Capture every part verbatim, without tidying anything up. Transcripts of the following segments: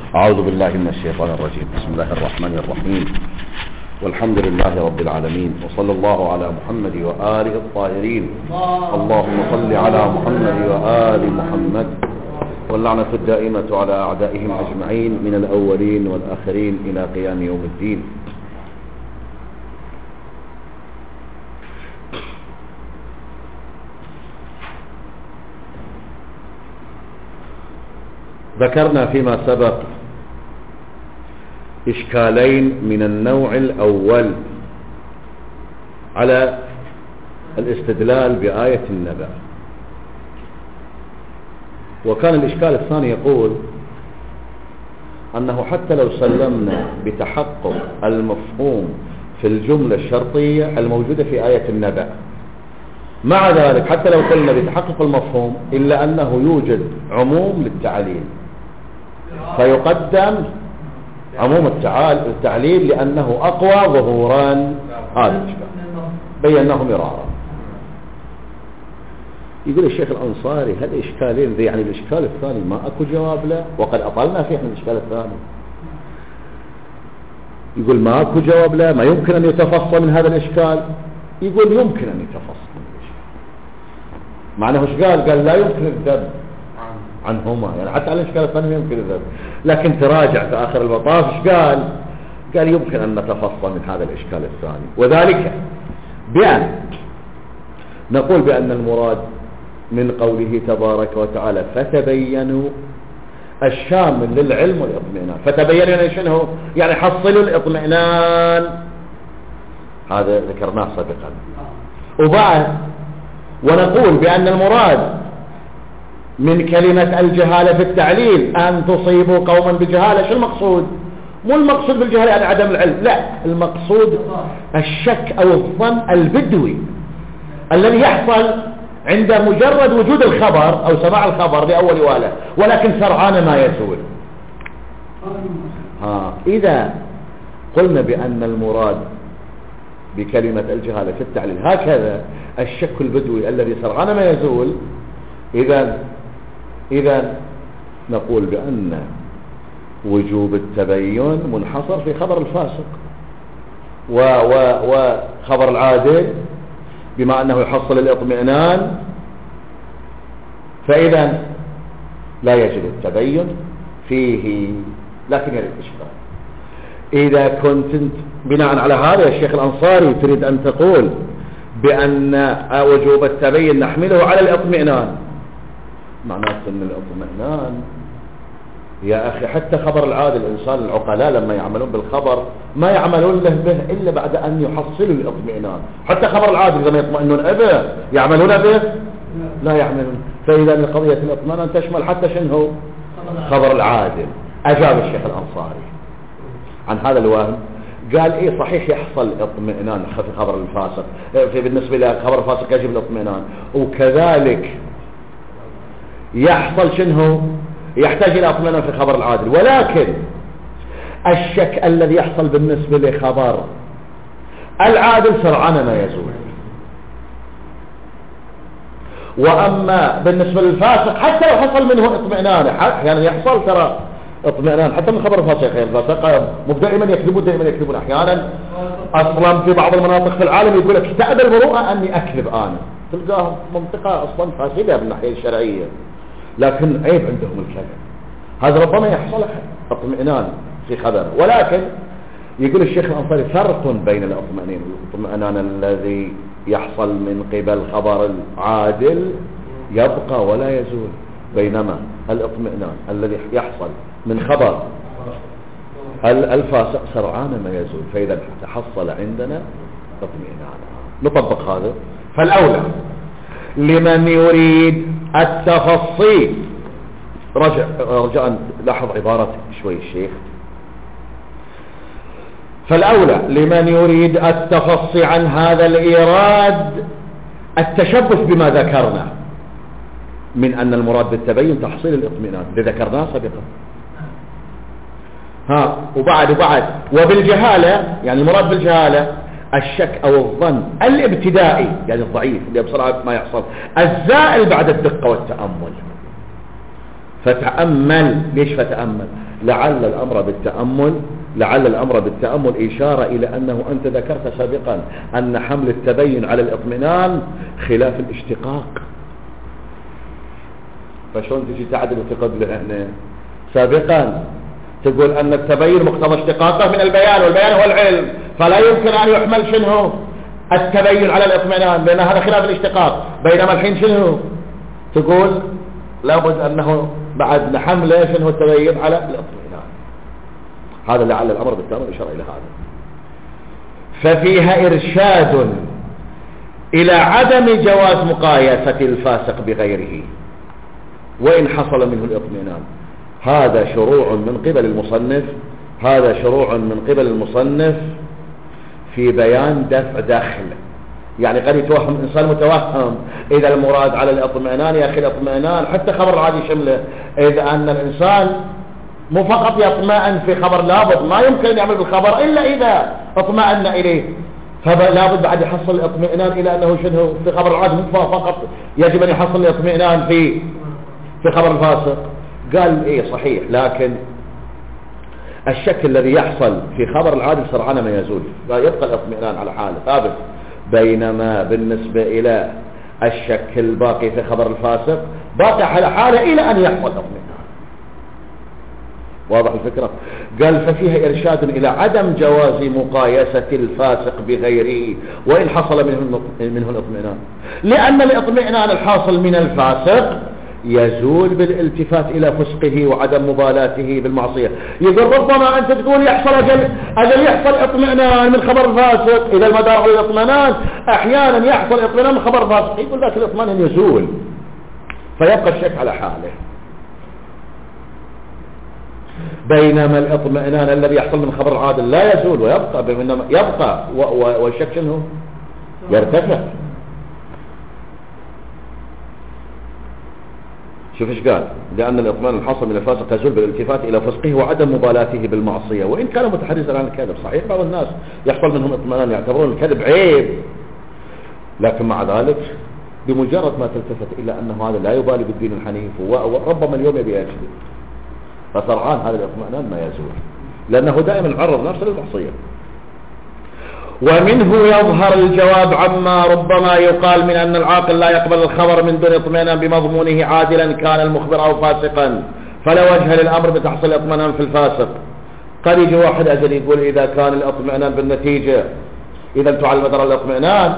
أعوذ بالله من الشيطان الرجيم. بسم الله الرحمن الرحيم، والحمد لله رب العالمين، وصلى الله على محمد وآله الطاهرين. اللهم صل على محمد وآل محمد، واللعنة الدائمة على أعدائهم أجمعين من الأولين والآخرين إلى قيام يوم الدين. ذكرنا فيما سبق إشكالين من النوع الأول على الاستدلال بآية النبأ، وكان الإشكال الثاني يقول أنه حتى لو سلمنا بتحقق المفهوم في الجملة الشرطية الموجودة في آية النبأ، مع ذلك حتى لو قلنا بتحقق المفهوم إلا أنه يوجد عموم للتعليل، فيقدم عموم التعليل لأنه أقوى ظهورا. هذا الإشكال بيناه مرارا. يقول الشيخ الأنصاري هالإشكالين ذي، يعني الإشكال الثاني ما أكو جواب له، وقد أطلنا فيه من الإشكال الثاني. يقول ما أكو جواب له، ما يمكن أن يتفصل من هذا الإشكال. يقول يمكن أن يتفصل من الإشكال. معناه إيش قال؟ قال لا يمكن الذب عنهما، يعني حتى على الإشكال الثاني يمكن الذب، لكن تراجع في آخر المطاف إيش قال؟ قال يمكن أن نتفصل من هذا الإشكال الثاني، وذلك بأن نقول بأن المراد من قوله تبارك وتعالى فتبينوا الشامل للعلم والإطمئنان. فتبينوا يعني شنو؟ يعني حصلوا الإطمئنان، هذا ذكرناه سابقا. وبعد ونقول بأن المراد من كلمة الجهالة في التعليل أن تصيبوا قوما بجهالة. شو المقصود؟ مو المقصود بالجهالة يعني عدم العلم، لا، المقصود الشك أو الظن البدوي الذي يحصل عند مجرد وجود الخبر أو سماع الخبر لأول وهلة، ولكن سرعان ما يزول. ها إذا قلنا بأن المراد بكلمة الجهالة في التعليل هكذا الشك البدوي الذي سرعان ما يزول، إذا إذا نقول بأن وجوب التبين منحصر في خبر الفاسق و و وخبر العادل، بما أنه يحصل الإطمئنان، فإذا لا يجب التبين فيه. لكن يريد إشكال، إذا كنت بناء على هذا يا شيخ الأنصاري تريد أن تقول بأن وجوب التبين نحمله على الإطمئنان، معناته أن الإطمئنان يا أخي حتى خبر العادل الإنسان العقلاء لما يعملون بالخبر ما يعملون له به إلا بعد أن يحصلوا الإطمئنان. حتى خبر العادل إذا ما يطمئنون به يعملون به؟ لا يعملون. فإذا القضية الإطمئنان تشمل حتى شنو؟ خبر العادل. أجاب الشيخ الأنصاري عن هذا الوهم، قال إيه صحيح يحصل اطمئنان في خبر الفاسق، في بالنسبة لخبر الفاسق يجب الاطمئنان، وكذلك يحصل شنو؟ يحتاج إلى اطمئنان في خبر العادل، ولكن الشك الذي يحصل بالنسبة لخبر العادل سرعان ما يزول. وأما بالنسبة للفاسق حتى لو حصل منه اطمئنان، يعني يحصل ترى اطمئنان حتى من خبر الفاسق. الفاسق مو دائما يكذبون، دائما يكذبون أحيانا. أصلا في بعض المناطق في العالم يقول لك استأذن المروءة أني أكذب أنا، تلقاه منطقة أصلا فاسدة من الناحية الشرعية، لكن عيب عندهم الكذب. هذا ربما يحصل اطمئنان في خبر، ولكن يقول الشيخ الأنصاري فرق بين الاطمئنان الاطمئنان الذي يحصل من قبل خبر العادل يبقى ولا يزول، بينما الاطمئنان الذي يحصل من خبر الفاسق سرعان ما يزول. فإذا تحصل عندنا اطمئنان. نطبق هذا. فالأولى لمن يريد التفصيل، رجع رجاء لاحظ عبارة شوي الشيخ، فالأولى لمن يريد التفصي عن هذا الإيراد التشبث بما ذكرنا من أن المراد بالتبين تحصيل الاطمئنان، ذكرناه سابقا. ها وبعد وبعد وبالجهالة، يعني المراد بالجهالة الشك أو الظن الابتدائي، يعني الضعيف اللي بسرعة ما يحصل، الزائل بعد الدقة والتأمل. فتأمل. ليش فتأمل؟ لعل الأمر بالتأمل لعل الأمر بالتأمل إشارة إلى أنه أنت ذكرت سابقا أن حمل التبين على الاطمئنان خلاف الاشتقاق. فشون تجي تعدل وتقبل هنا؟ سابقا تقول أن التبين مقتضى اشتقاقه من البيان، والبيان هو العلم، فلا يمكن أن يحمل شنو التبين على الاطمئنان لأن هذا خلاف الاشتقاق. بينما الحين شنو تقول؟ لابد أنه بعد نحمله شنو التبين على الاطمئنان. هذا لعل الأمر بالتأمل إشارة إلى هذا. ففيها إرشاد إلى عدم جواز مقايسة الفاسق بغيره وإن حصل منه الاطمئنان. هذا شروع من قبل المصنف هذا شروع من قبل المصنف في بيان دفع دخل. يعني قد يتوهم الإنسان متوهم إذا المراد على الاطمئنان، يا أخي الاطمئنان حتى خبر العادي شمله، إذا أن الإنسان مو فقط يطمئن في خبر، لابد ما يمكن أن يعمل بالخبر إلا إذا اطمئن إليه، فلابد بعد يحصل الاطمئنان إلى أنه شنو في خبر العادي، مو فقط يجب أن يحصل الاطمئنان في في خبر الفاسق. قال إيه صحيح، لكن الشك الذي يحصل في خبر العادل سرعان ما يزول، فيبقى الاطمئنان على حاله ثابت. بينما بالنسبة إلى الشك الباقي في خبر الفاسق باقي على حاله إلى أن يحصل اطمئنان. واضح الفكرة؟ قال ففيها إرشاد إلى عدم جواز مقايسة الفاسق بغيره وإن حصل منه منه الاطمئنان، لأن الاطمئنان الحاصل من الفاسق يزول بالالتفات إلى فسقه وعدم مبالاته بالمعصية. يقول ربما أنت تقول يحصل أجل أجل يحصل اطمئنان من خبر الفاسق، إذا المدار على الاطمئنان أحيانا يحصل اطمئنان من خبر الفاسق، يقول ذاك الاطمئنان يزول فيبقى الشك على حاله. بينما الاطمئنان الذي يحصل من خبر العادل لا يزول ويبقى، بينما يبقى والشك شنو يرتفع. شوف ايش قال؟ لأن الإطمئنان الحاصل من الفاسق يزول بالالتفات إلى فسقه وعدم مبالاته بالمعصية وإن كان متحرزا عن الكذب. صحيح بعض الناس يحصل منهم اطمئنان يعتبرون الكذب عيب، لكن مع ذلك بمجرد ما تلتفت إلى أنه هذا لا يبالي بالدين الحنيف وربما اليوم يبي يكذب، فسرعان هذا الاطمئنان ما يزول لأنه دائما عرض نفسه للمعصية. ومنه يظهر الجواب عما ربما يقال من أن العاقل لا يقبل الخبر من دون اطمئنان بمضمونه عادلا كان المخبر أو فاسقا، فلا وجه للأمر بتحصيل الاطمئنان في الفاسق. قد يجي واحد أجل يقول إذا كان الاطمئنان بالنتيجة، إذا انتم على مدار الاطمئنان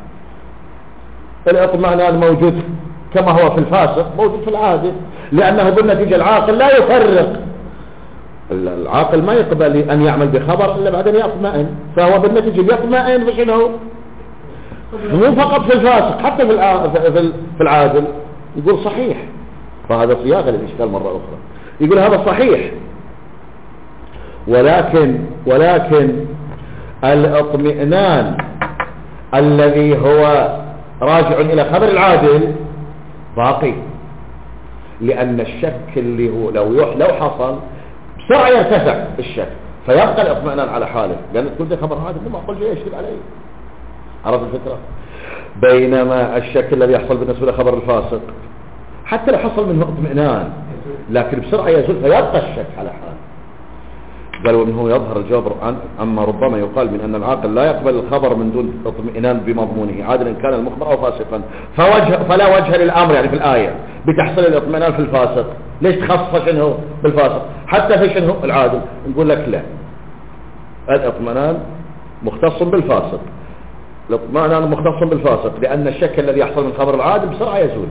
الاطمئنان موجود كما هو في الفاسق موجود في العادل، لأنه بالنتيجة العاقل لا يفرق، العاقل ما يقبل أن يعمل بخبر إلا بعد أن يطمئن، فهو بالنتيجة يطمئن بشنو؟ مو فقط في الفاسق حتى في في العادل. يقول صحيح، فهذا صياغة للإشكال مرة أخرى. يقول هذا صحيح، ولكن ولكن الاطمئنان الذي هو راجع إلى خبر العادل باقي، لأن الشك اللي هو لو لو حصل بسرعة يرتفع الشك فيبقى الاطمئنان على حاله، لأن تقول ده خبر عادل ما أقول شيء يشكل عليه. عرفت الفكرة؟ بينما الشك الذي يحصل بالنسبة لخبر الفاسق حتى لو حصل منه اطمئنان لكن بسرعة يزول فيبقى الشك على حاله. قالوا انه يظهر الجواب عن اما ربما يقال من ان العاقل لا يقبل الخبر من دون اطمئنان بمضمونه عادلا كان المخبر او فاسقا، فوجه فلا وجه للامر يعني في الايه بتحصيل الاطمئنان في الفاسق. ليش تخصص شنو بالفاسق حتى في شنو العادل؟ نقول لك لا، الاطمئنان مختص بالفاسق، الاطمئنان مختص بالفاسق لان الشك الذي يحصل من خبر العادل بسرعه يزول.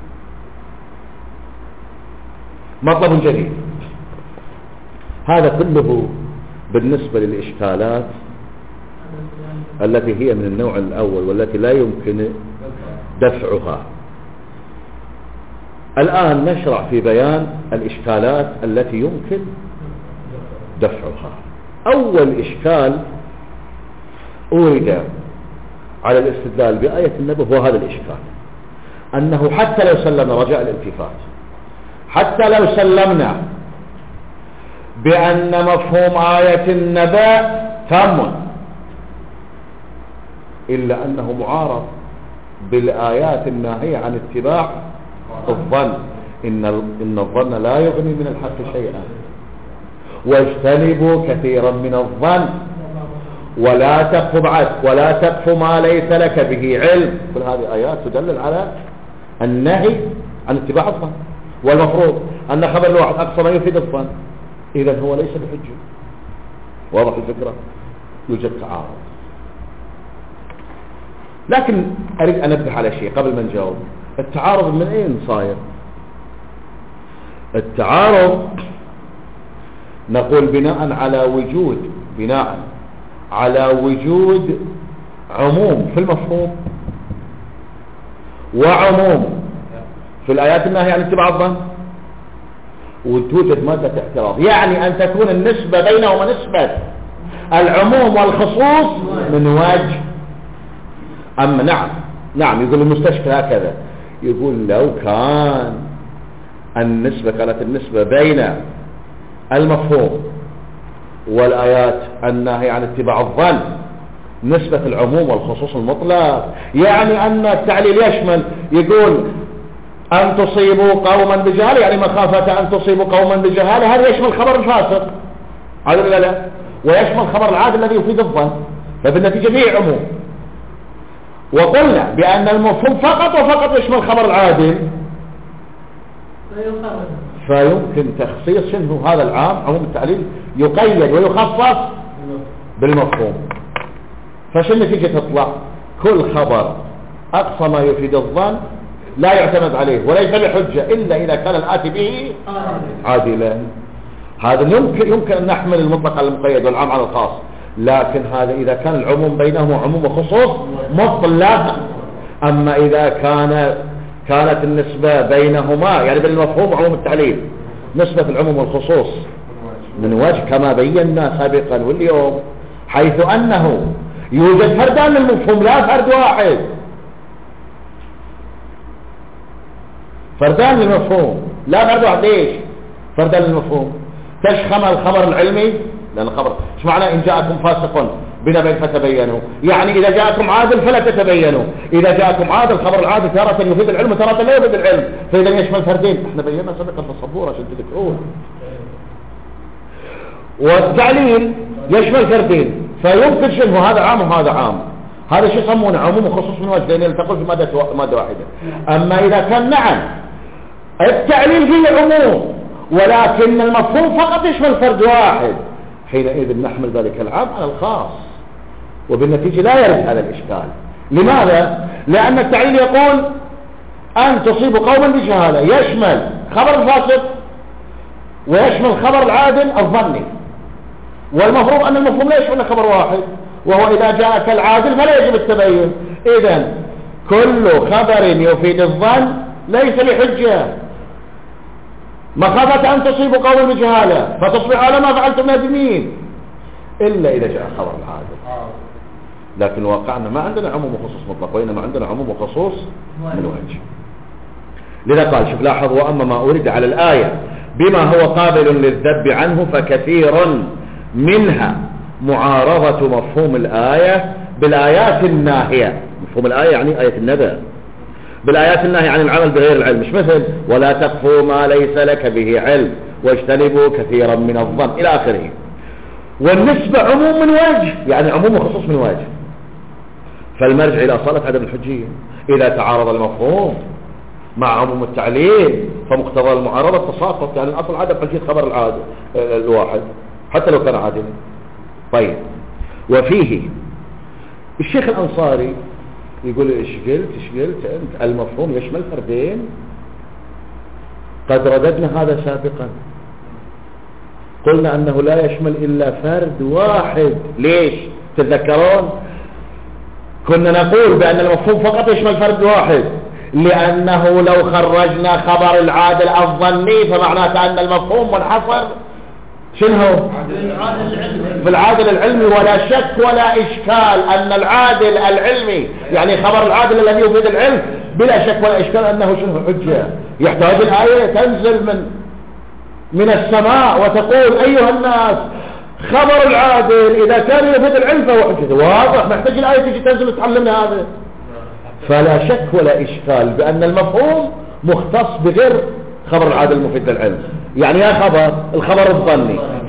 مطلب جديد. هذا كله بالنسبة للإشكالات التي هي من النوع الأول والتي لا يمكن دفعها. الآن نشرع في بيان الإشكالات التي يمكن دفعها. أول إشكال أورد على الاستدلال بآية النبي هو هذا الإشكال، أنه حتى لو سلمنا رجاء الالتفات، حتى لو سلمنا بأن مفهوم آية النبأ تام، إلا أنه معارض بالآيات الناهية عن اتباع الظن. إن إن الظن لا يغني من الحق شيئا. واجتنبوا كثيرا من الظن ولا تقف بعد ولا تقف ما ليس لك به علم. كل هذه آيات تدلل على النهي عن اتباع الظن، والمفروض أن خبر الواحد أقصى ما يفيد الظن، إذن هو ليس بحجة. واضح الفكرة؟ يوجد تعارض، لكن أريد أن أنبه على شيء قبل ما نجاوب. التعارض من أين صاير؟ التعارض نقول بناء على وجود بناء على وجود عموم في المفهوم وعموم في الآيات الناهية عن اتباع الظن، وتوجد مادة اعتراض، يعني أن تكون النسبة بينهما نسبة العموم والخصوص من وجه. أما نعم نعم يقول المستشكل هكذا، يقول لو كان النسبة كانت النسبة بين المفهوم والآيات الناهية عن اتباع الظن نسبة العموم والخصوص المطلق، يعني أن التعليل يشمل، يقول أن تصيبوا قوما بجهالة، يعني مخافة أن تصيبوا قوما بجهالة، هذا يشمل خبر الفاسق هذا ولا لا؟ ويشمل خبر العادل الذي يفيد الظن، فبالنتيجة فيه عموم. وقلنا بأن المفهوم فقط وفقط يشمل خبر العادل، فيمكن تخصيص شنو هذا العام عموم التعليل يقيد ويخصص بالمفهوم. فشو النتيجة تطلع؟ كل خبر أقصى ما يفيد الظن لا يعتمد عليه وليس بحجة إلا إذا كان الآتي به عادلا. هذا يمكن يمكن أن نحمل المطلق على المقيد والعام على الخاص، لكن هذا إذا كان العموم بينهما عموم وخصوص مطلق. أما إذا كان كانت النسبة بينهما يعني بين المفهوم وعموم التعليل نسبة العموم والخصوص من وجه كما بينا سابقا واليوم، حيث أنه يوجد فردان للمفهوم لا فرد واحد، فردان للمفهوم لا فرد واحد. ليش فردان للمفهوم؟ تشخم الخبر العلمي، لأن الخبر ايش معنى إن جاءكم فاسق بنبأ فتبينوا، يعني إذا جاءكم عادل فلا تتبينوا، إذا جاءكم عادل خبر العادل تارة يفيد العلم وتارة لا يفيد العلم، فإذا يشمل فردين. احنا بينا سابقا في الصبورة عشان تذكرون. والتعليل يشمل فردين، فيمكن شنو هذا عام وهذا عام، هذا شيء يسمونه عموم وخصوص من وجه لأن يلتقون في مادة مادة واحدة. أما إذا كان نعم التعليل فيه عموم ولكن المفهوم فقط يشمل فرد واحد، حينئذ نحمل ذلك العام على الخاص، وبالنتيجة لا يرد هذا الإشكال. لماذا؟ لأن التعليل يقول أن تصيب قوما بجهالة، يشمل خبر الفاسق ويشمل خبر العادل الظني، والمفروض أن المفهوم لا يشمل خبر واحد، وهو إذا جاءك العادل فلا يجب التبين. إذن كل خبر يفيد الظن ليس لحجة، مخافة أن تصيبوا قوما بجهالة فتصبح على ما فعلتم نادمين، إلا إذا جاء خبر العادل. لكن واقعنا ما عندنا عموم وخصوص مطلق، وإنما عندنا عموم وخصوص من وجه. لذا قال شوف لاحظ وأما ما أريد على الآية بما هو قابل للذب عنه فكثير منها معارضة مفهوم الآية بالآيات الناهية. مفهوم الآية يعني آية النبأ، بالآيات الناهية عن العمل بغير العلم، مش مثل ولا تقفوا ما ليس لك به علم واجتنبوا كثيرا من الظن إلى آخره. والنسبة عموم من وجه يعني عموم وخصوص من وجه، فالمرجع إلى صالة عدم الحجية. إذا تعارض المفهوم مع عموم التعليل فمقتضى المعارضة تساقط، يعني الأصل عدم حجية خبر العادل الواحد حتى لو كان عادلا. طيب وفيه الشيخ الأنصاري يقول ايش قلت ايش قلت انت المفهوم يشمل فردين، قد رددنا هذا سابقا، قلنا انه لا يشمل الا فرد واحد. ليش تتذكرون؟ كنا نقول بان المفهوم فقط يشمل فرد واحد، لانه لو خرجنا خبر العادل الظني فمعناته ان المفهوم منحصر شنو في العادل العلمي، ولا شك ولا إشكال أن العادل العلمي يعني خبر العادل الذي يفيد العلم بلا شك ولا إشكال أنه شنو حجة. يحتاج الآية تنزل من من السماء وتقول أيها الناس خبر العادل إذا كان يفيد العلم فهو حجة، واضح. محتاج الآية تجي تنزل وتعلمنا هذا. فلا شك ولا إشكال بأن المفهوم مختص بغير خبر العادل المفيد للعلم، يعني يا خبر الخبر الظني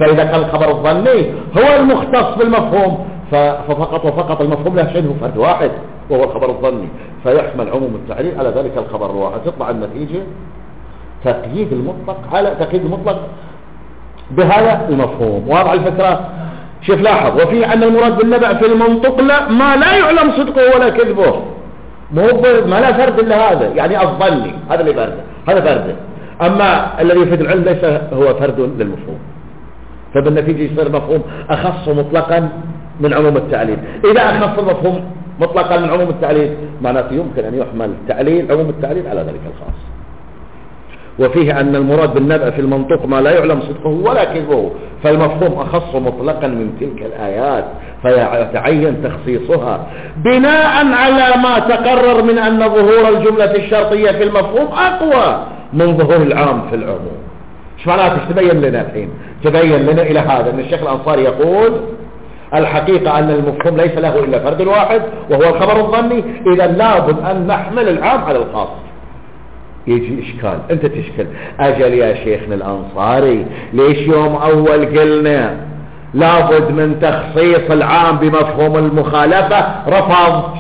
فإذا كان الخبر الظني هو المختص بالمفهوم ففقط وفقط المفهوم له شنو فرد واحد وهو الخبر الظني، فيحمل عموم التعليل على ذلك الخبر الواحد. تطلع النتيجة تقييد المطلق على تقييد المطلق بهذا المفهوم. واضح الفكرة؟ شوف لاحظ، وفيه أن المراد بالنبأ في المنطق لا ما لا يعلم صدقه ولا كذبه، مو ما لا فرد إلا هذا، يعني الظني هذا اللي فرده، هذا فرده. أما الذي يفيد العلم ليس هو فرد للمفهوم، فبالنتيجة يصير مفهوم أخص مطلقا من عموم التعليل. إذا أخص المفهوم مطلقا من عموم التعليل معناته يمكن أن يحمل تعليل عموم التعليل على ذلك الخاص. وفيه أن المراد بالنبأ في المنطق ما لا يعلم صدقه ولا كذبه، فالمفهوم أخص مطلقا من تلك الآيات فيتعين تخصيصها بناء على ما تقرر من أن ظهور الجملة الشرطية في المفهوم أقوى من ظهور العام في العموم. ايش معناته؟ تبين لنا الحين، تبين لنا إلى هذا أن الشيخ الأنصاري يقول الحقيقة أن المفهوم ليس له إلا فرد واحد وهو الخبر الظني، إذا لابد أن نحمل العام على الخاص. يجي إشكال، أنت تشكل أجل يا شيخنا الأنصاري، ليش يوم أول قلنا لابد من تخصيص العام بمفهوم المخالفة رفضت؟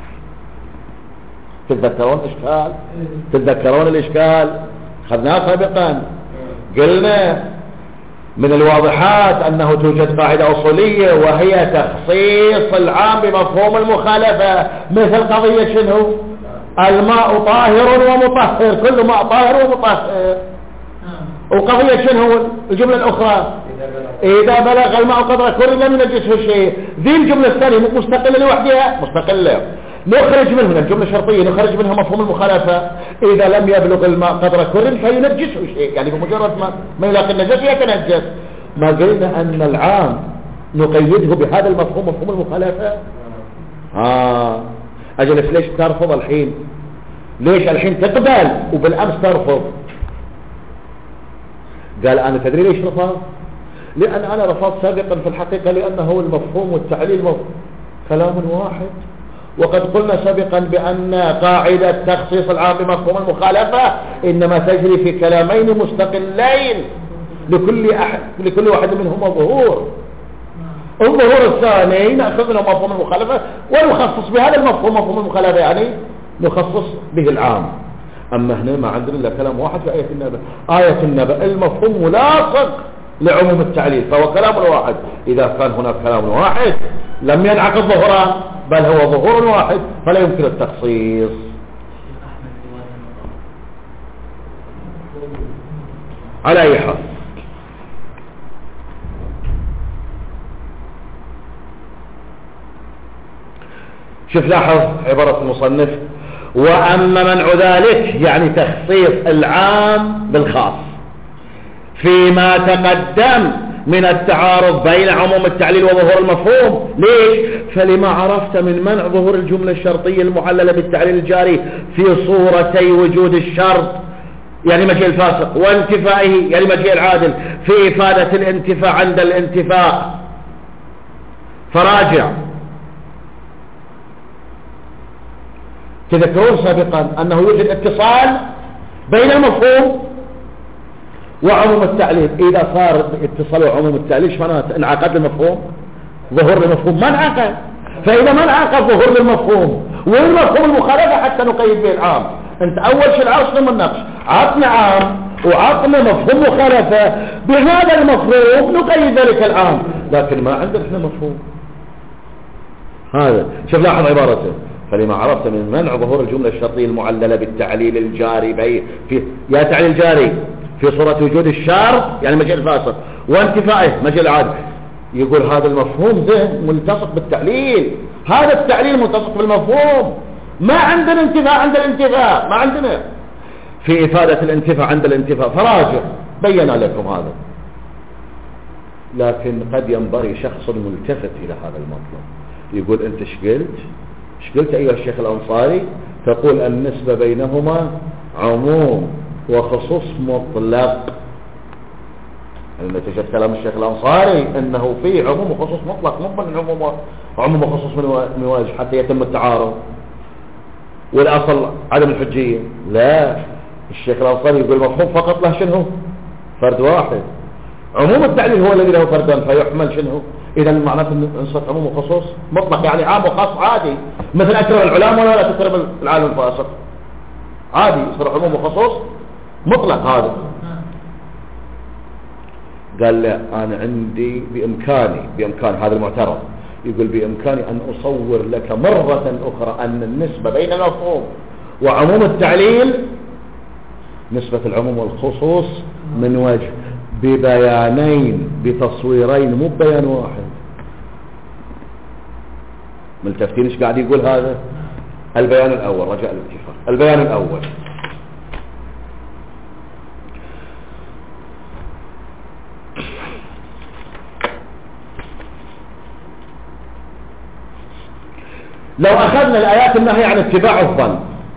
تتذكرون إشكال؟ تتذكرون الإشكال؟ خذناه سابقا، قلنا من الواضحات أنه توجد قاعدة أصولية وهي تخصيص العام بمفهوم المخالفة، مثل قضية شنو؟ الماء طاهر ومطهر، كل ماء طاهر ومطهر. وقضية شنو الجملة الأخرى؟ إذا بلغ الماء قدر كل لم ينجسه شيء. ذي الجملة الثانية مستقلة لوحدها، مستقلة، نخرج منها الجملة الشرطية نخرج منها مفهوم المخالفة، إذا لم يبلغ الماء قدر كل فينجسه شيء، يعني بمجرد ما ما يلاقي النجس يتنجس. ما قلنا أن العام نقيده بهذا المفهوم مفهوم المخالفة؟ آه أجلس ليش ترفض الحين؟ ليش الحين تقبل وبالأمس ترفض؟ قال أنا تدري ليش رفض؟ لأن أنا رفضت سابقا في الحقيقة لأنه المفهوم والتعليل كلام واحد، وقد قلنا سابقا بأن قاعدة تخصيص العام بمفهوم المخالفة إنما تجري في كلامين مستقلين لكل أحد لكل واحد منهما ظهور. الظهور الثاني نأخذ منه مفهوم المخالفة ونخصص بهذا المفهوم مفهوم المخالفة، يعني نخصص به العام. أما هنا ما عندنا إلا كلام واحد في آية النبأ. آية النبأ المفهوم ملاصق لعموم التعليل، فهو كلام واحد. إذا كان هناك كلام واحد لم ينعقد ظهران، بل هو ظهور واحد فلا يمكن التخصيص. على أي حال، شوف لاحظ عبارة المصنف: وأما منع ذلك يعني تخصيص العام بالخاص فيما تقدم من التعارض بين عموم التعليل وظهور المفهوم. ليش؟ فلما عرفت من منع ظهور الجملة الشرطية المعللة بالتعليل الجاري في صورتي وجود الشرط يعني مجيء الفاسق وانتفائه يعني مجيء العادل في إفادة الانتفاع عند الانتفاء. فراجع تذكرون سابقا أنه يوجد اتصال بين المفهوم وعموم التعليل. إذا صار اتصال وعموم التعليل ايش معناته؟ انعقد المفهوم، ظهور المفهوم ما انعقد. فإذا ما انعقد ظهور المفهوم والمفهوم المخالفة حتى نقيد به العام. انت أول شيء العرض من النقش عطنا عام وعطنا مفهوم مخالفة، بهذا المفهوم نقيد ذلك العام، لكن ما عندنا احنا مفهوم. هذا شوف لاحظ عبارته: فلما عرفت من منع ظهور الجملة الشرطية المعللة بالتعليل الجاري بي في يا تعليل جاري في صورة وجود الشرط يعني مجيء الفاسق وانتفائه مجيء العادل. يقول هذا المفهوم ذه ملتصق بالتعليل، هذا التعليل ملتصق بالمفهوم، ما عندنا انتفاء عند الانتفاء، ما عندنا في إفادة الانتفاء عند الانتفاء. فراجع بينا لكم هذا. لكن قد ينبغي شخص ملتفت إلى هذا المطلب يقول: أنت شقلت شقلت أيها الشيخ الأنصاري تقول النسبة بينهما عموم وخصوص مطلق. نتيجة كلام الشيخ الأنصاري أنه فيه عموم وخصوص مطلق، مو من عموم عموم وخصوص من واجه حتى يتم التعارض والأصل عدم الحجية. لا، الشيخ الأنصاري يقول المفهوم فقط له شنو؟ فرد واحد. عموم التعليل هو الذي له فردان فيحمل شنو؟ إذا معناته نصف عموم وخصوص مطلق، يعني عام وخاص عادي، مثل أكرم العلماء ولا لا تكرم العالم الفاسق، عادي يصير عموم وخصوص مطلق. هذا قال لا، أنا عندي بإمكاني بإمكان هذا المعترض يقول بإمكاني أن أصور لك مرة أخرى أن النسبة بين المفهوم وعموم التعليل نسبة العموم والخصوص من وجه، ببيانين بتصويرين مو ببيان واحد. ملتفتين ايش قاعد يقول هذا؟ البيان الأول، رجاء الاتفاق، البيان الأول لو أخذنا الآيات النهي عن اتباع الظن،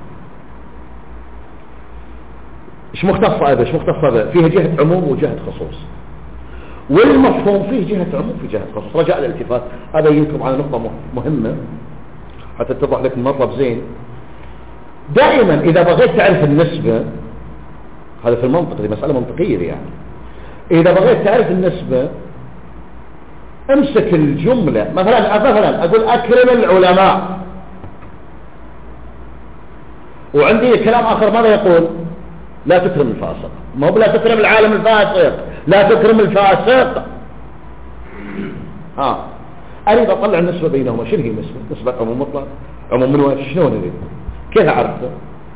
ايش مختصة هذا؟ ايش مختصة هذا؟ فيها جهة عموم وجهة خصوص، والمفهوم فيه جهة عموم في جهة خصوص. رجاء الالتفات، هذا يجيكم على نقطة مهمة حتى تتضح لك المطلب زين. دائما إذا بغيت تعرف النسبة، هذا في المنطق، دي مسألة منطقية دي يعني، إذا بغيت تعرف النسبة امسك الجملة، مثلا مثلا أقول أكرم العلماء، وعندي كلام آخر ماذا يقول؟ لا تكرم الفاسق، ما هو لا تكرم العالم الفاسق، لا تكرم الفاسق. ها أريد أطلع النسبة بينهما، شنو هي النسبة؟ نسبة عموم مطلق، عموم من وين؟ شنو نريد؟ كيف أعرفه؟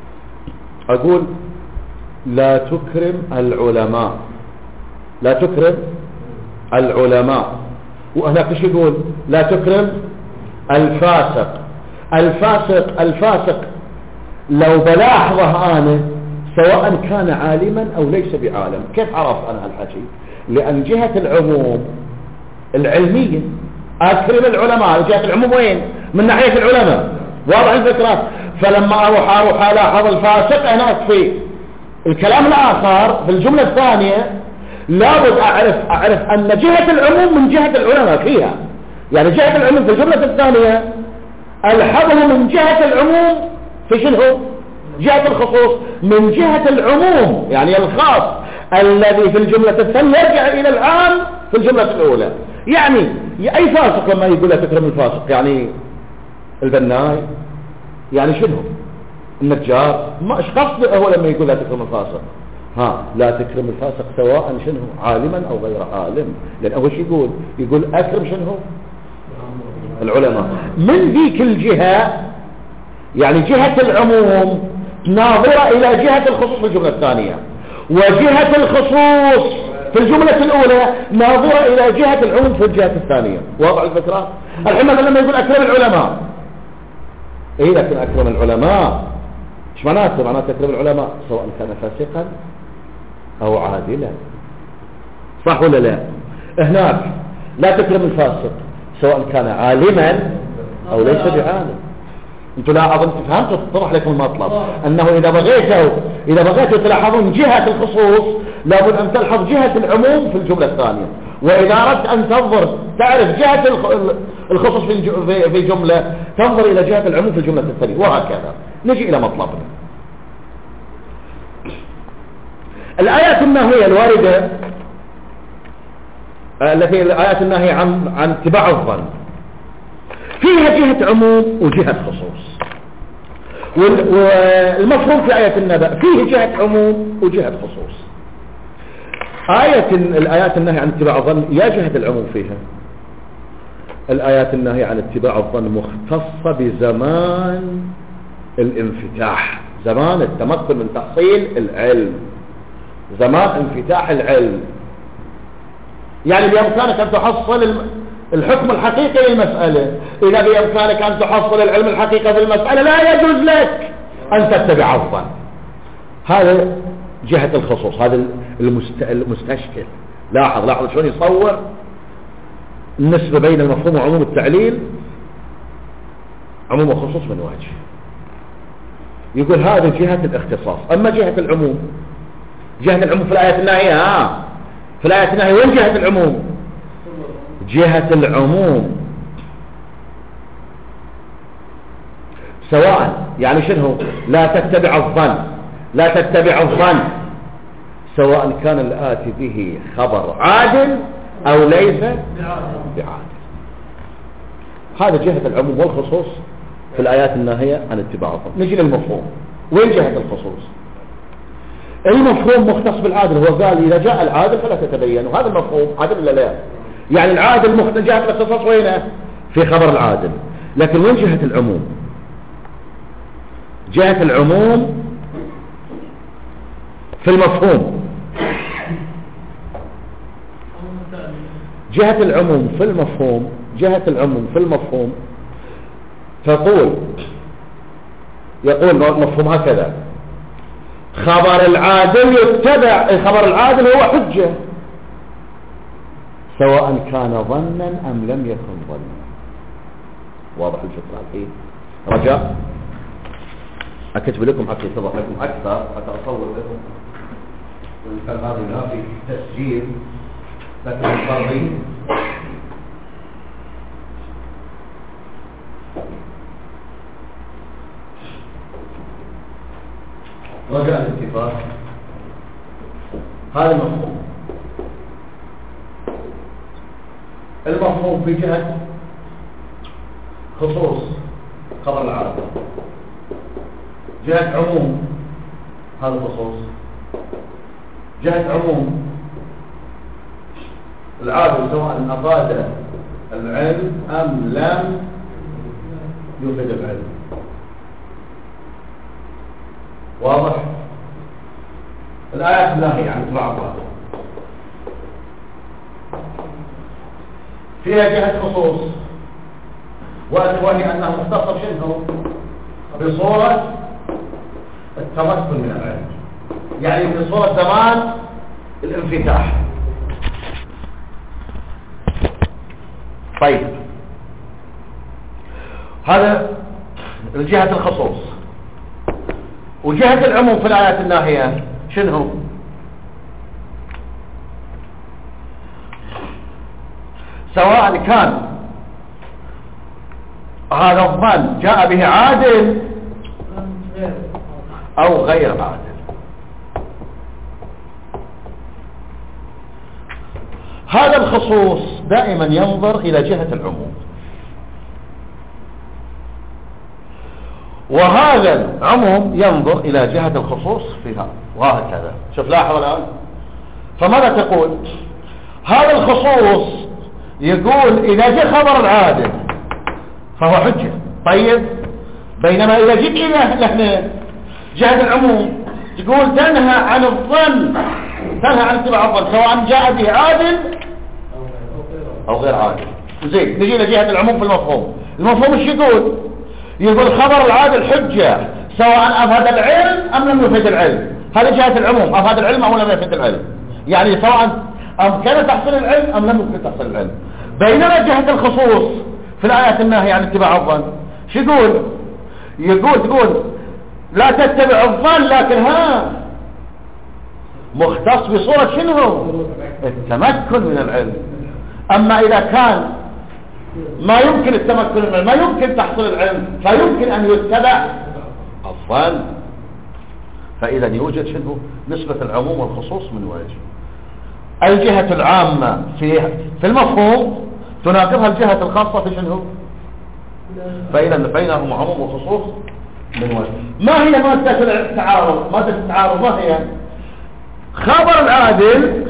أقول لا تكرم العلماء، لا تكرم العلماء، وهناك ايش يقول؟ لا تكرم الفاسق. الفاسق الفاسق لو بلاحظه أنا سواء كان عالما أو ليس بعالم، كيف عرفت أنا هالحكي؟ لأن جهة العموم العلمية أكرم العلماء، جهة العموم وين؟ من ناحية العلماء، واضح الفكرة؟ فلما أروح أروح ألاحظ الفاسق هناك في الكلام الآخر في الجملة الثانية لابد أعرف أعرف أن جهة العموم من جهة العلماء فيها، يعني جهة العموم في الجملة الثانية الحظه من جهة العموم في شنو؟ جهة الخصوص من جهة العموم، يعني الخاص الذي في الجملة الثانية يرجع إلى العام في الجملة الأولى. يعني أي فاسق لما يقول لا تكرم الفاسق، يعني البناي، يعني شنو؟ النجار، ما ايش قصده هو لما يقول لا تكرم الفاسق؟ ها لا تكرم الفاسق سواء شنو عالما أو غير عالم، لأن أول شيء يقول يقول أكرم شنو؟ العلماء. من ذيك الجهة يعني جهة العموم ناظرة إلى جهة الخصوص في الجملة الثانية، وجهة الخصوص في الجملة الأولى ناظرة إلى جهة العموم في الجهة الثانية. واضح الفكرة؟ الحين مثلا لما يقول أكرم العلماء، إيه لكن أكرم العلماء إيش معناته؟ معناته أكرم العلماء سواء كان فاسقا أو عادلا، صح ولا لا؟ هناك لا تكرم الفاسق سواء كان عالما أو ليس بعالم. انتوا لاحظوا، انتوا فهمتوا، تتضح لكم المطلب انه اذا بغيتوا اذا بغيتوا تلاحظون جهة الخصوص لابد ان تلحظ جهة العموم في الجملة الثانية، واذا اردت ان تنظر تعرف جهة الخصوص في جملة تنظر الى جهة العموم في الجملة الثانية، وهكذا. نجي الى مطلبنا. الايات الناهية الواردة التي الايات الناهية عن عن اتباع الظن فيها جهة عموم وجهة خصوص، والمفهوم في آية النبأ فيه جهة عموم وجهة خصوص. آية الآيات النهي عن اتباع الظن يا جهة العموم فيها، الآيات النهي عن اتباع الظن مختصة بزمان الانفتاح، زمان التمكن من تحصيل العلم، زمان انفتاح العلم. يعني بإمكانك أن تحصل الحكم الحقيقي للمسألة، إذا بإمكانك أن تحصل العلم الحقيقي في المسألة لا يجوز لك أن تتبع الظن. هذا جهة الخصوص، هذا المستشكل. لاحظ لاحظ شلون يصور النسبة بين المفهوم وعموم التعليل، عموم وخصوص من وجه. يقول هذه جهة الاختصاص. أما جهة العموم، جهة العموم في الآية الناهية، ها في الآية الناهية وين جهة العموم؟ جهة العموم سواء، يعني شنو؟ لا تتبع الظن، لا تتبع الظن سواء كان الآتي به خبر عادل أو ليس بعادل. هذا جهة العموم والخصوص في الآيات الناهية عن اتباع الظن. نجي للمفهوم. وين جهة الخصوص؟ المفهوم مختص بالعادل. هو قال إذا جاء العادل فلا تتبين، وهذا المفهوم عادل ولا لا؟ يعني العادل مختص، جهة الاختصاص وينه؟ في خبر العادل. لكن وين جهة العموم؟ جهة العموم في المفهوم. جهة العموم في المفهوم جهة العموم في المفهوم تقول، يقول مفهوم هكذا: خبر العادل يتبع، الخبر العادل هو حجة سواء كان ظنا أم لم يكن ظنا. واضح الفكرة الحين؟ رجاء أكتب لكم حتى يتضح لكم أكثر، حتى أصور لكم. وإن كان هذا لا في تسجيل لكن الفرضي رجاء الاتفاق. هذا المفهوم. المفهوم في جهة خصوص خبر العادل، جهة عموم هذا الخصوص، جهة عموم العادل سواء أفاد العلم أم لم يفيد العلم. واضح؟ الآيات الناهية عن اتباع الظن فيها جهة خصوص، وأتواني أنها مختصة شنو؟ بصورة التمكن من العلم، يعني في صورة زمان الانفتاح. طيب هذا الجهة الخصوص. وجهة العموم في الآيات الناهية شنو؟ سواء كان هذا الظن جاء به عادل أو غير عادل. هذا الخصوص دائما ينظر إلى جهة العموم، وهذا العموم ينظر إلى جهة الخصوص فيها، وهكذا. شوف لاحظ الآن. فماذا تقول؟ هذا الخصوص يقول إذا جاء خبر العادل فهو حجة. طيب بينما إذا جئت إلى نحن جهة العموم تقول تنهى عن الظن، تنهى عن اتباع الظن سواء جاء به عادل أو غير عادل. زين، نجي إلى جهة العموم في المفهوم. المفهوم ايش يقول؟ يقول خبر العادل حجة سواء أفاد العلم أم لم يفيد العلم. هذه جهة العموم، أفاد العلم أو لم يفيد العلم، يعني سواء أمكن تحصيل العلم أم لم يمكن تحصيل العلم. بينما جهة الخصوص في الآيات الناهية عن اتباع الظن شو يقول؟ يقول تقول لا تتبع الظن، لكن ها مختص بصورة شنو؟ التمكن من العلم. أما إذا كان ما يمكن التمكن من العلم، ما يمكن تحصيل العلم، فيمكن أن يتبع الظن. فإذا يوجد شنو؟ نسبة العموم والخصوص من وجه. الجهة العامة في في المفهوم تناقضها الجهة الخاصة في شنو؟ فإذا بينهم عموم وخصوص من وجه. ما هي مادة التعارض؟ مادة التعارض ما هي؟ خبر العادل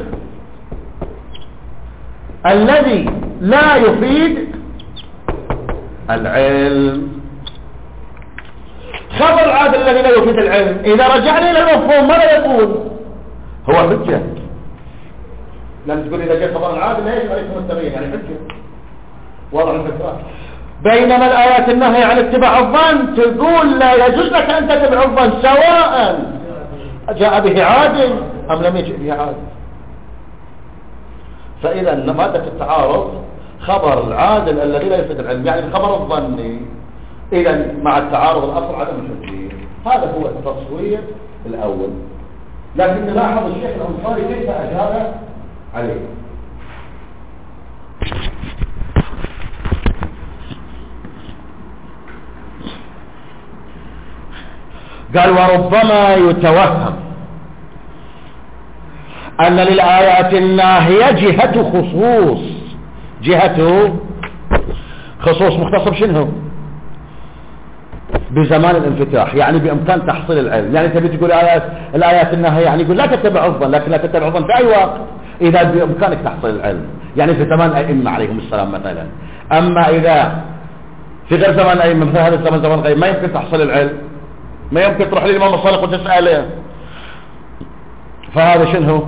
الذي لا يفيد العلم. خبر العادل الذي لا يفيد العلم إذا رجعنا إلى المفهوم ماذا يقول؟ هو حجة. لم تقول إذا جاء خبر العادل لا يجب عليكم التبين، يعني حجة. واضح الفكرة. بينما الآيات النهي عن اتباع الظن تقول لا يجوز لك أن تتبع الظن سواء جاء به عادل أم لم يجئ به عادل. فإذا مادة التعارض خبر العادل الذي لا يفيد العلم، يعني الخبر الظني. إذا مع التعارض الأصل عدم الحجية. هذا هو التصوير الأول. لكن نلاحظ الشيخ الأنصاري كيف أجاب عليه. قال وربما يتوهم أن للآيات الناهية جهة خصوص، جهة خصوص مختصة بشنو؟ بزمان الانفتاح، يعني بإمكان تحصيل العلم. يعني تبي تقول آيات الآيات الناهية، يعني يقول لا تتبع الظن، لكن لا تتبع الظن في أي وقت إذا بإمكانك تحصيل العلم، يعني في زمان الأئمة عليهم السلام مثلا. أما إذا في غير زمان الأئمة مثل هذا الزمان زمان غير ما يمكن تحصيل العلم، ما يمكن تروح للإمام الصادق وتسأله، فهذا شنو؟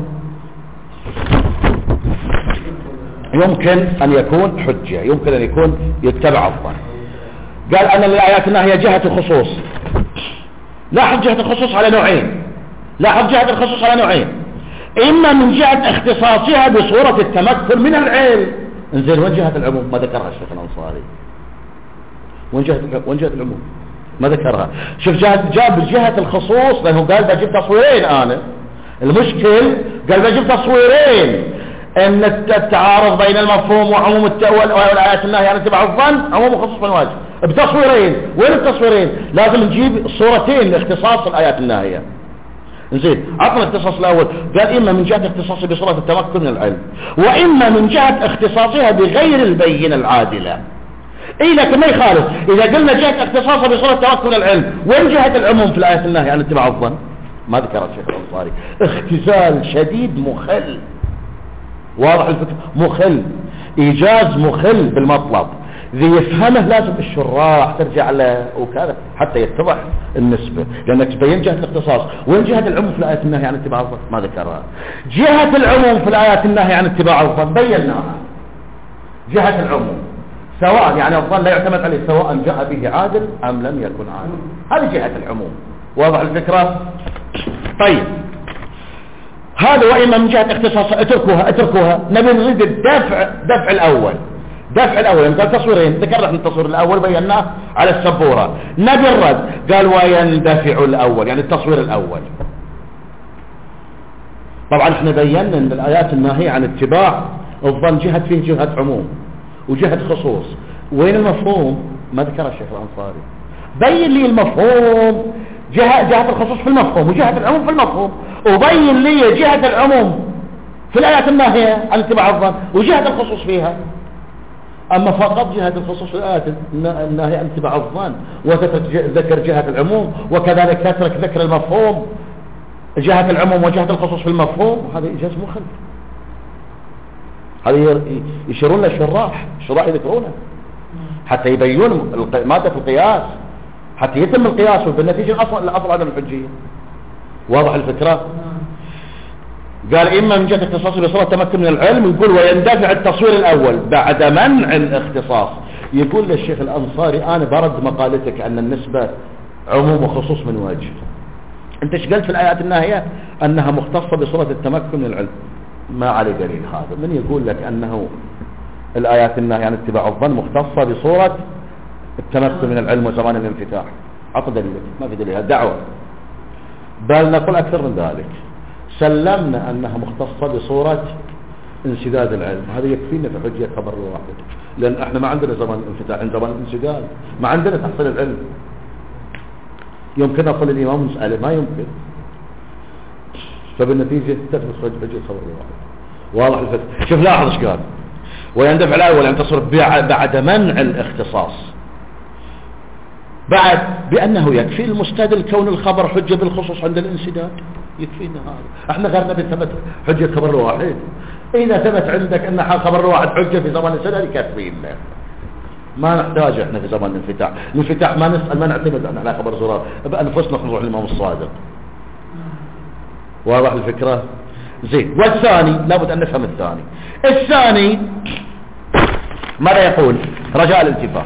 يمكن أن يكون حجة، يمكن أن يكون يتبع الظن. قال أن الآيات الناهية جهة خصوص. لاحظ جهة الخصوص على نوعين، لاحظ جهة الخصوص على نوعين، إما من جهة اختصاصها بصورة التمكن من العلم. انزين وين جهة العموم؟ ما ذكرها الشيخ الأنصاري. وين جهة وين جهة العموم؟ ما ذكرها. شوف جهة جاب جهة الخصوص لأنه قال بجيب تصويرين. أنا المشكل قال بجيب تصويرين، ان التعارض بين المفهوم وعموم التأويل والآيات الناهية عن اتباع الظن عموم وخصوص من واجب بتصويرين. وين التصويرين؟ لازم نجيب صورتين لاختصاص الآيات الناهية. زين عطنا الاختصاص الأول، قال إما من جهة اختصاصها بصورة التمكن من العلم، وإما من جهة اختصاصها بغير البينة العادلة. إيه لكن ما يخالف. إذا قلنا جهة اختصاصها بصورة التمكن من العلم، وين جهة العموم في الآيات الناهية عن اتباع الظن؟ ما ذكر الشيخ الأنصاري. اختزال شديد مخل، واضح الفكرة، مخل، إيجاز مخل بالمطلب. ذي يفهمه لازم الشراح ترجع له وكذا حتى يتضح النسبة، لأنك تبين جهة الاختصاص. وين جهة العموم في الآيات الناهية عن اتباع الظن؟ ما ذكرها. جهة العموم في الآيات الناهية عن اتباع الظن بيناها. جهة العموم سواء يعني الظن لا يعتمد عليه سواء جاء به عادل أم لم يكن عادل، هذه جهة العموم. واضح الفكرة؟ طيب هذا. وإما من جهة اختصاص اتركوها اتركوها نبي نريد الدفع، دفع الأول، دفع الأول. يعني قال تصويرين، ذكر لك التصوير الأول بيناه على السبورة. نبي الرد، قال ويندفع الأول، يعني التصوير الأول. طبعا احنا بينا ان الآيات الناهية عن اتباع الظن جهة فيه جهة عموم وجهة خصوص. وين المفهوم؟ ما ذكر الشيخ الأنصاري. بين لي المفهوم، جهة, جهة الخصوص في المفهوم وجهة العموم في المفهوم، وبين لي جهة العموم في الآيات الناهية عن اتباع الظن وجهة الخصوص فيها. أما فقط جهة الخصوص في الآيات الناهية عن اتباع الظن وذكر جهة العموم، وكذلك تترك ذكر المفهوم، جهة العموم وجهة الخصوص في المفهوم، هذا إيجاز مخل. هذا يشيرون للشراح، الشراح يذكرونه حتى يبينون مادة في القياس، حتى يتم القياس وبالنتيجة الأصل الأصل عدم الحجية. واضح الفكرة؟ قال إما من جهة اختصاصه بصورة تمكن من العلم، يقول ويندفع التصوير الأول بعد منع الاختصاص. يقول للشيخ الأنصاري أنا برد مقالتك أن النسبة عموم وخصوص من وجه. أنت شقلت في الآيات الناهية أنها مختصة بصورة التمكن من العلم، ما عليه دليل. هذا من يقول لك أنه الآيات الناهية عن اتباع الظن مختصة بصورة التمكن من العلم وزمان الانفتاح؟ عطى دليلك، ما في دليل، الدعوة. بل نقول أكثر من ذلك، سلمنا أنها مختصة بصورة انسداد العلم. هذا يكفينا في حجية خبر الواحد، لأن احنا ما عندنا زمان الانفتاح، عندنا زمان الانسداد، ما عندنا تحصيل العلم. يمكن أقول الإمام نسأله؟ ما يمكن. فبالنتيجة تثبت حجية خبر الواحد. واضح الفكرة؟ شوف لاحظ ايش قال، ويندفع الأول أن تصرف بعد منع الاختصاص، بعد بأنه يكفي المستدل كون الخبر حجة بالخصوص عند الانسداد، يكفينا هذا. احنا غيرنا بثبت حجة خبر الواحد. إذا ثبت عندك أن خبر الواحد حجة في زمان الانسداد يكفينا، ما نحتاج احنا في زمان الانفتاح. الانفتاح ما نسأل، ما نعتمد على خبر زرار بأنفسنا، نروح للإمام الصادق. واضح الفكرة؟ زين. والثاني لابد أن نفهم الثاني. الثاني ماذا يقول؟ رجاء الانتباه.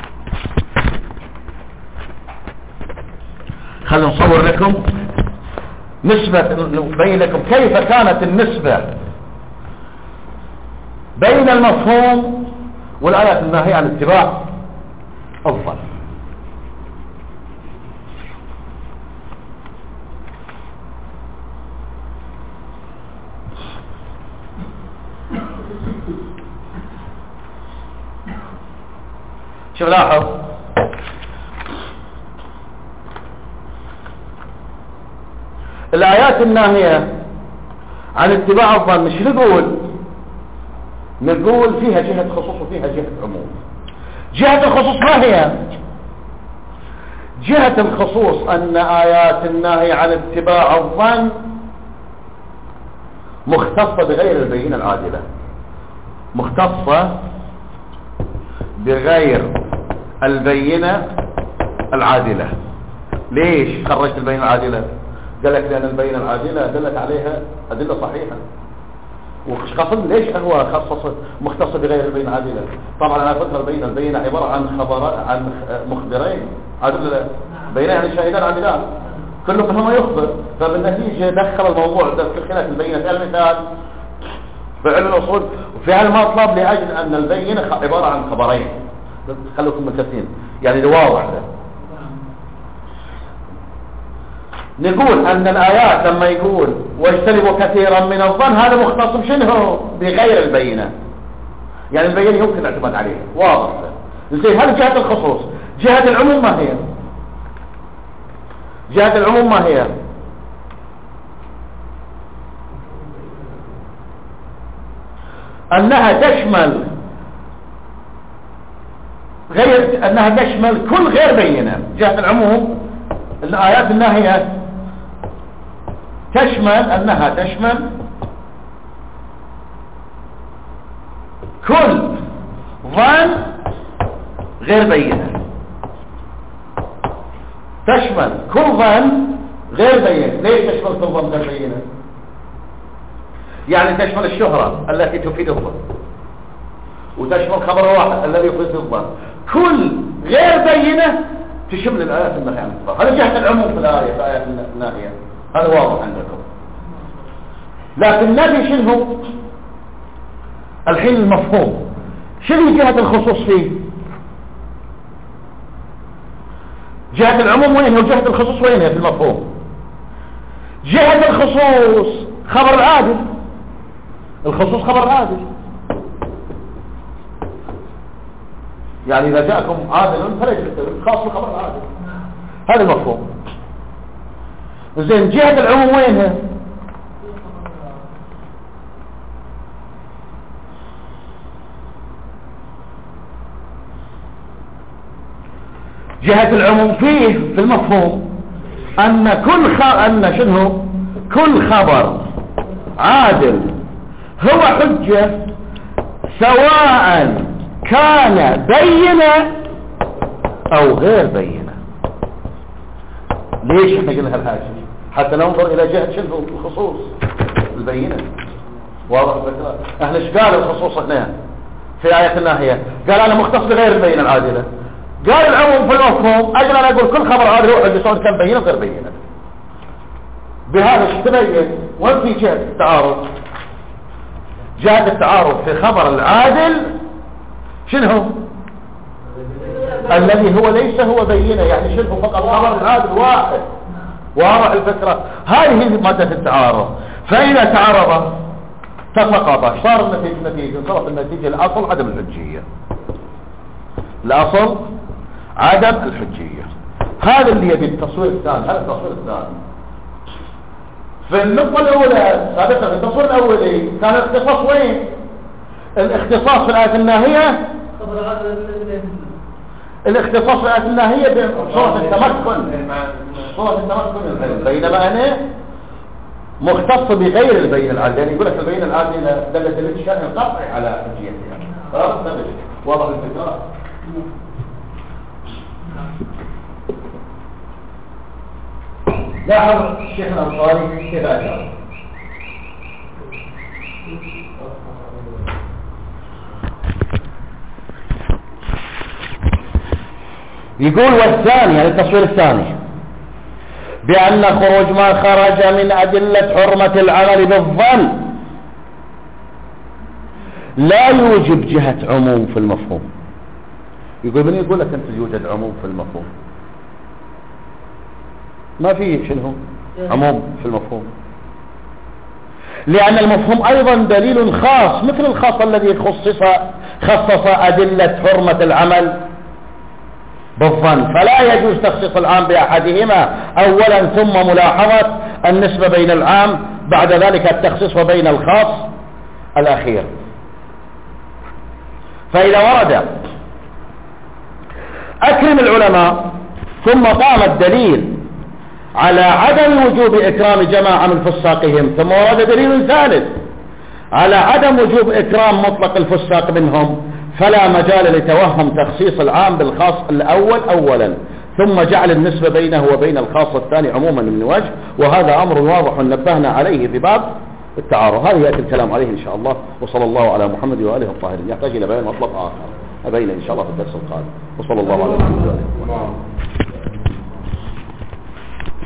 خلنا نصور لكم نسبة، نبين لكم كيف كانت النسبة بين المفهوم والآيات الناهية عن اتباع الظن. شوف لاحظ، الآيات الناهية عن اتباع الظن مش نقول نقول فيها جهة خصوص وفيها جهة عموم. جهة الخصوص ما هي؟ جهة الخصوص أن آيات النهي عن اتباع الظن مختصة بغير البينة العادلة، مختصة بغير البينة العادلة. ليش خرجت البينة العادلة؟ قال لك لأن البينة العادلة دلت عليها أدلة صحيحة. وقصد ليش هو خصص مختص بغير البينة العادلة؟ طبعا أنا فكر البينة البينة عبارة عن خبر عن مخبرين عادل، بينة يعني شاهدان عادلان كل منهما يخبر، فبالنتيجة دخل الموضوع في خلاف البينة في المثال في علم الأصول وفي علم المطلب لأجل أن البينة عبارة عن خبرين. خلوكم مكتين يعني الواضح ده. نقول أن الآيات لما يقول واجتنبوا كثيرا من الظن هذا مختص شنو بغير البينة، يعني البينة يمكن الاعتماد عليها واضح. زين هذه جهة الخصوص. جهة العموم ما هي؟ جهة العموم ما هي؟ أنها تشمل غير أنها تشمل كل غير بينة. جهة العموم الآيات الناهية تشمل أنها تشمل كل ظن غير بينة، تشمل كل ظن غير بينة. ليش تشمل كل ظن غير بينة؟ يعني تشمل الشهرة التي تفيد الظن، وتشمل خبر واحد الذي يفيد الظن، كل غير بينة تشمل الآيات الناهية عن الاتباع. هذا جهة العموم في الآية في الآيات الناهية، هذا واضح عندكم. لكن النبي شنو الحين المفهوم؟ شنو جهة الخصوص فيه؟ جهة العموم وين هو؟ جهة الخصوص وين هي في المفهوم؟ جهة الخصوص خبر العادل، الخصوص خبر العادل. يعني إذا جاءكم عادل فليس خاص بالخبر العادل، هذا المفهوم. زين جهة العموم وينها؟ جهة العموم فيه في المفهوم أن كل خ... أن شنو كل خبر عادل هو حجة سواء كان بينة أو غير بينة. ليش احنا قلنا هالحاجة؟ حتى ننظر إلى جهة شنو الخصوص البينة. واضح الفكرة؟ احنا ايش قال الخصوص هنا في آية الناهية؟ قال أنا مختص بغير البينة العادلة. قال العموم في المفهوم أجل أنا أقول كل خبر عادل هو حجة سواء كان بينة غير بينة. بهذا ايش تبين؟ وين في جهة التعارض؟ جهة التعارض في خبر العادل شنو الذي هو ليس هو بينة، يعني شنو فقط خبر العادل واحد. واضح الفكرة؟ هذه هي مادة التعارض. فإذا تعارض تساقط صار النتيجة نتيجة صارت النتيجة الأصل عدم الحجية، الأصل عدم الحجية. هذا اللي يبي التصوير الثاني. هذا التصوير الثاني في النقطة الأولى سابقا في التصوير الأولي كان الاختصاص وين؟ الاختصاص في الآية الناهية الاختصاص في الآية الناهية بصورة التمكن، صورة التمكن. بينما أنا مختص بغير البينة العادلة، يعني يقول لك البينة العادلة دلت الإشكال القطعي على حجيتها. خلاص تمشي. واضح الفكرة؟ لاحظ الشيخ الأنصاري كيف أجاب. يقول والثاني يعني التصوير الثاني بأن خروج ما خرج من أدلة حرمة العمل بالظن لا يوجب جهة عموم في المفهوم. يقول من يقول لك أنت يوجد عموم في المفهوم؟ ما فيه شنو عموم في المفهوم، لأن المفهوم أيضا دليل خاص مثل الخاص الذي خصص خصص أدلة حرمة العمل بالظن، فلا يجوز تخصيص العام بأحدهما أولا ثم ملاحظة النسبة بين العام بعد ذلك التخصيص وبين الخاص الأخير. فإذا ورد أكرم العلماء ثم قام الدليل على عدم وجوب إكرام جماعة من فساقهم، ثم ورد دليل ثالث على عدم وجوب إكرام مطلق الفساق منهم، فلا مجال لتوهم تخصيص العام بالخاص الأول أولا، ثم جعل النسبة بينه وبين الخاص الثاني عموما من وجه، وهذا أمر واضح نبهنا عليه في باب التعارض. هذا يأتي الكلام عليه إن شاء الله، وصلى الله على محمد وآله الطاهرين. يحتاج إلى بيان مطلق آخر أبين إن شاء الله في الدرس القادم، وصلى الله على محمد وآله.